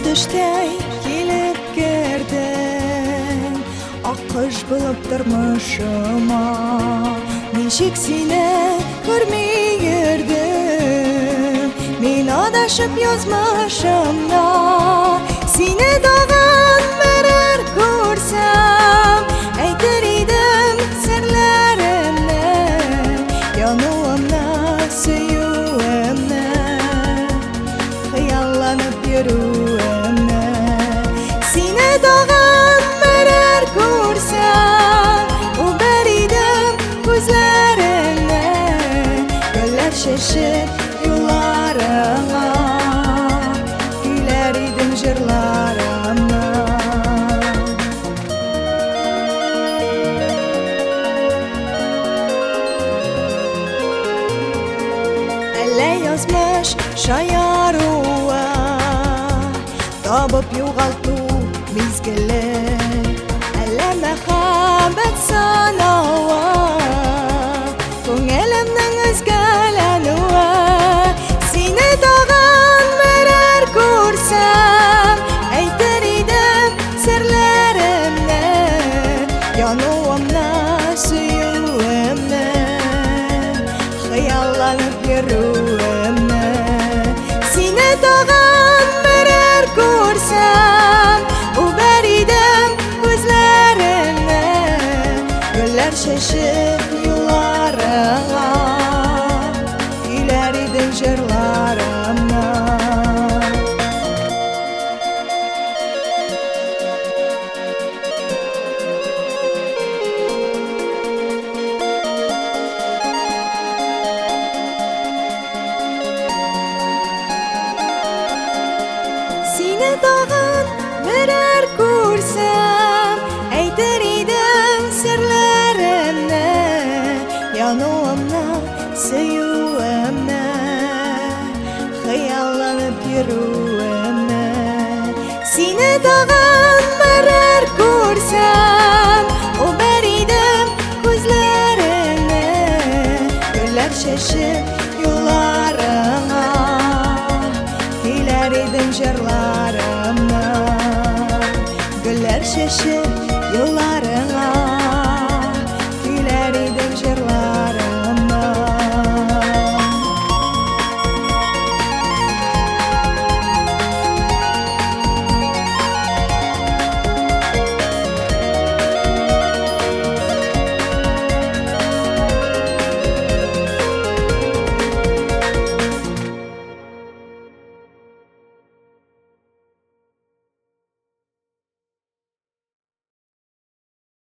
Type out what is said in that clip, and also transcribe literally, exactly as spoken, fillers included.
Düştey gelip girdin Akış bulup durmuşuma Nişik sine görmeyirdim Min adaşıp yazmışımda Sine dağın verer görsem Eytir idim sırlarımdan Yanıımda süyüğümden Hıyallanıp yürüğümden Sine dağın verer görsem O beridim gözlerinden Göller şaşır yollarına Güler idim jırlarına Elle yazmış şayaruğa Tabıp yoğaltı mizgili Elle mehabet sanağa Ko'ngilimning o'zgalanuva Seni dağın verer ko'rsam Aytar edim sirlarimni Yonuğimni suyuğimni Xiyollanib yuruvimni Seni dağın verer ko'rsam O'bar edim ko'zlarimni Gullar shashib yollarına Güler idim jırlarına Seni dağın verer ko'rsam Aytar edim sirlarimni Yonuğimni suyuğimni Xiyollanib yuruvimni Seni dağın verer ko'rsam O'bar edim ko'zlaringni Gullar shashib yo'llaringga Kuylar edim jırlarimni Gullar shashib